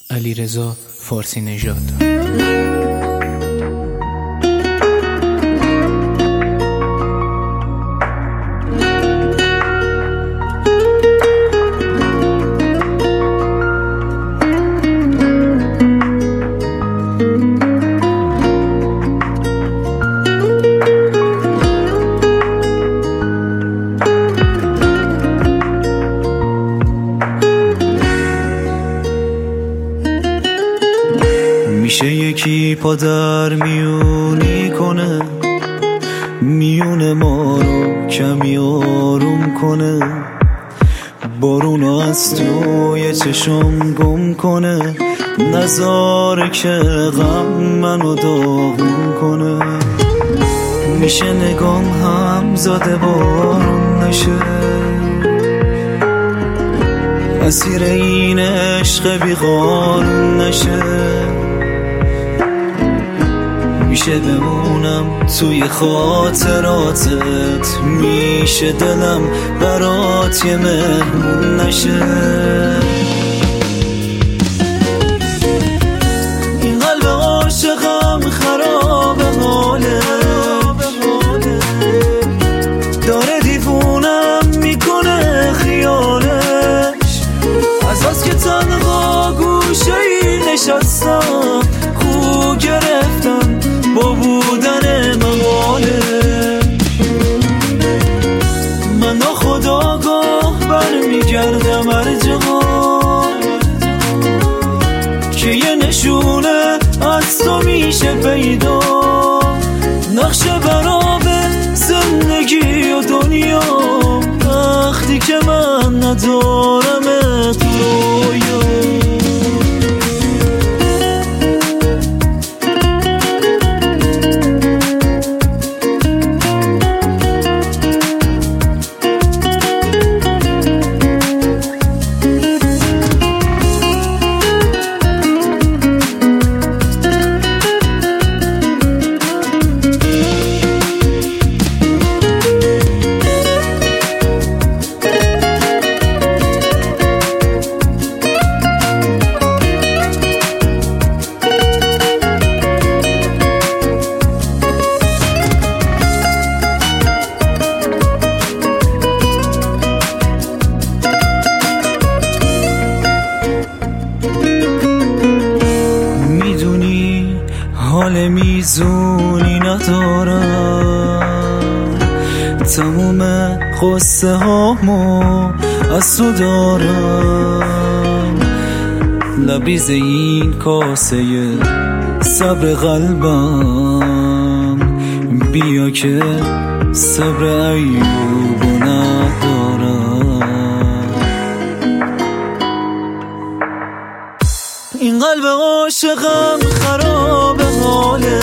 علیرضا فارسی نژاد. میشه یکی پا در میونی کنه، میون ما رو کمی آروم کنه، بارونو از توی چشم گم کنه، نذاره که غم منو داغون کنه. میشه نگام هم زاده بارون نشه، اسیر این عشق بی قانون نشه. میشه بمونم توی خاطراتت، میشه دلم برات یه مهمون نشه. این قلب عاشقم خراب حاله، داره دیوونم میکنه خیالش، از بس که تنها گوشه ای نشستم، خو گرفتم با بودن مقاله. من ناخودآگاه برمیگردم هر جهان که یه نشونه از تو میشه پیدا، نقشه براب زندگی و دنیا وقتی که من ندارم تو رویا. حال میزونی ندارم، تموم قصه هامو از تو دارم، لبریز این کاسه صبر قلبم، بیا که صبر ایوبو ندارم. این قلب عاشقم خراب حاله،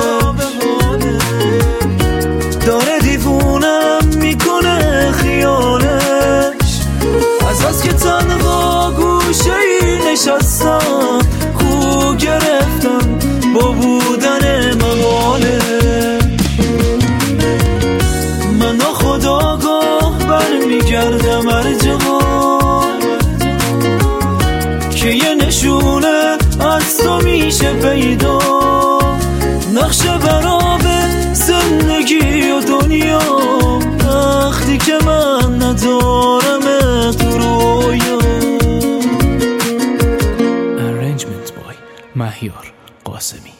داره دیوونم میکنه خیالش، از بس که تنها گوشه ای نشستم، خو گرفتم با بودن مقاله. من ناخودآگاه برمیگردم هر جهان که یه نشونه از تو میشه پیدا، نقشه براب زندگی و دنیا وقتی که من ندارم تو رویا. Arrangement by مهیار قاسمی.